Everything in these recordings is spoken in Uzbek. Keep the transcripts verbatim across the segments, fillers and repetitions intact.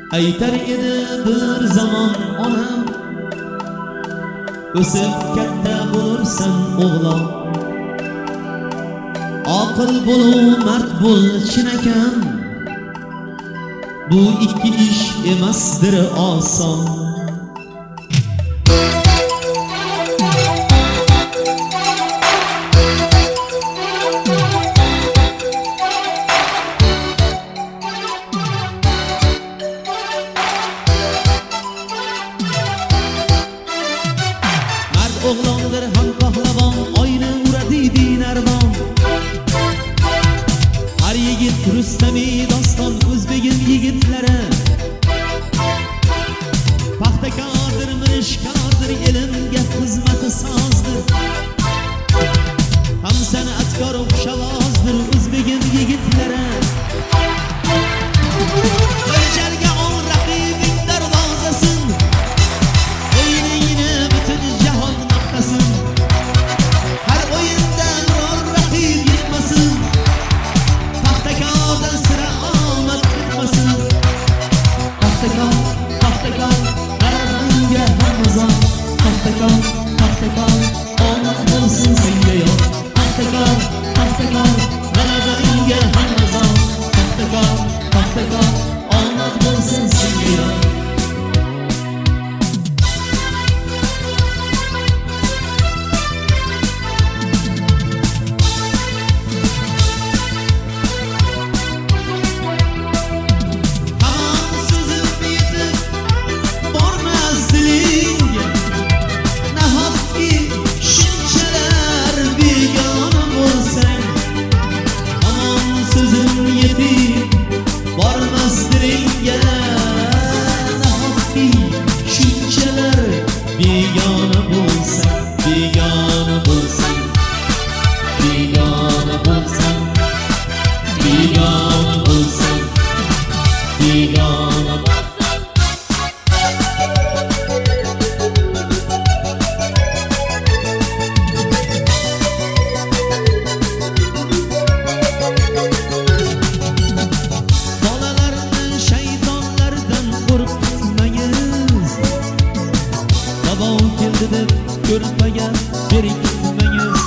aytar edi bir zamon onam, o'sib katta bo'lursan o'g'lon, aql bo'l, mard bo'l chinakam, bu ikki ish emasdir oson. O'g'londir ham pahlavon, oyni uradiydi narvon. Har yigit Rustamiy doston, o'zbegim yigitlari. Paxtakordir, mirishkordir, ilmga xizmati sozdir. Ham san'atkor xushavozdir, o'zbegim yigitlari. O'ljalga ol raqibing darvozasin, o'yiningni butun jahon maqtasin. Har o'yinda biror raqib yetmasin, Paxtakordan sira omad kutmasin. Paxtakor, Paxtakor, g'alabangga Ramazon. Paxtakor, Paxtakor, omad bo'lsin senga yor. Paxtakor, Paxtakor, g'alabangga Ramazon. Paxtakor, Paxtakor, omad bo'lsin senga yor. Begona bo'lsan, begona bo'lsan, begona bo'lsan, begona bo'lsan, begona bo'lsan. Bolalarni shaytonlardan qo'rqitmangiz, Bobo keldi deb ko'rpaga berikmangiz.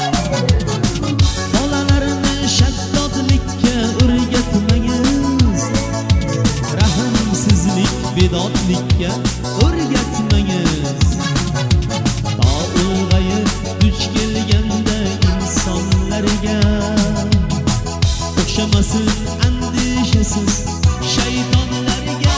Bolalarni shaddodlikka o'rgatmangiz, rahmsizlik, bedodlikka o'rgatmangiz. To ulg'ayib duch kelganda insonlarga o'xshamasin andishasiz shaytonlarga.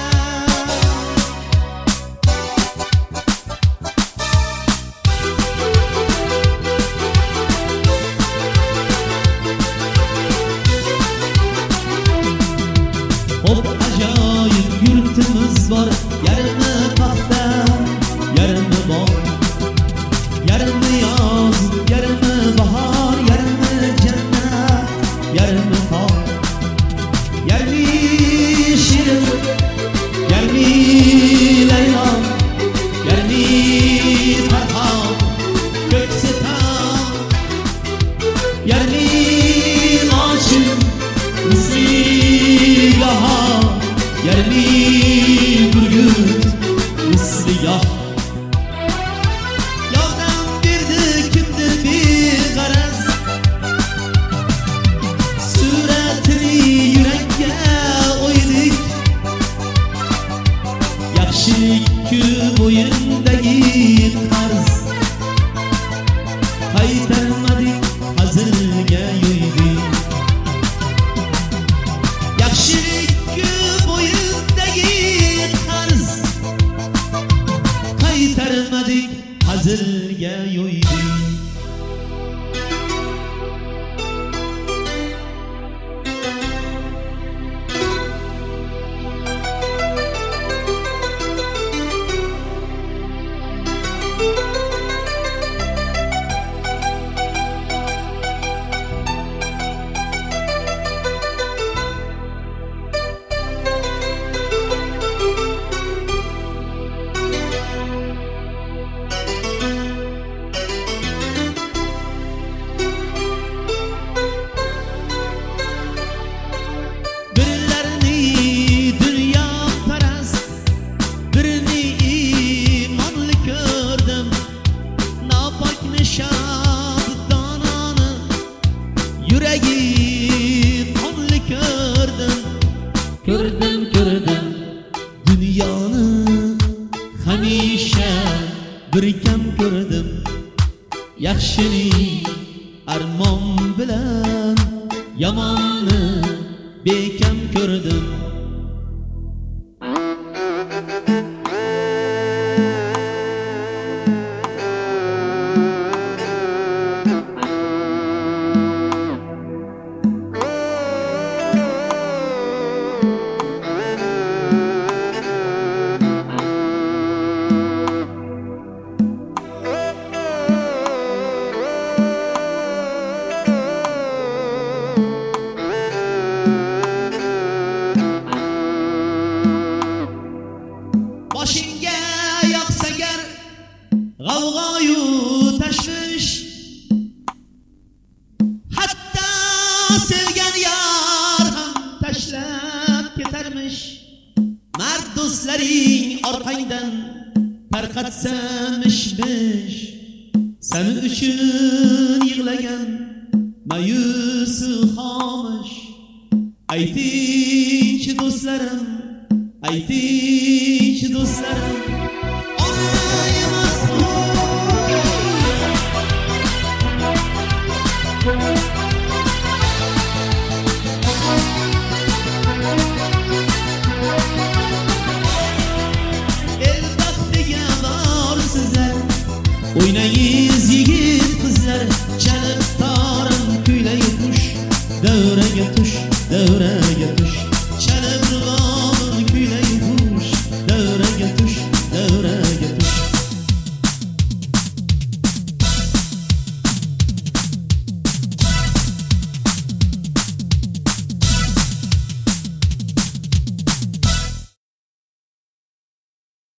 Hop ajoyib yurtimiz bor, yarmi paxta, yarmi bog', yarmi yoz, yarmi bahor, yarmi jannat, yarmi tog', yarmi shirin, yarmi laylon, yarmi farhon, ko'ksi tog', yarmi lochin, misli bahor, yarmi gurgut, misli yoh. Yordam berdi kimdir beg'araz, suratini yurakka o'ydik. Yaxshilik-ku bo'yindagi qarz, qaytarmadik, hazilga yo'ydik. Yaxshilik-ku bo'yindagi qarz, qaytarmadik, hazilga yo'ydik. yaxshining armon bilan yomonni bekam ko'rdim. Boshingga yoqsa gar g'avg'oyu tashvish, hatto sevgan yor ham tashlab ketarmish. Mard do'stlaring orqangdan tarqatsa mish-mish, sen uchun yig'lagan mayusu xomish. Aytingchi do'stlarim, aytingchi do'stlarim, onayimiz el baxtiga borsizlar, o'ynaysiz yigit qizlar.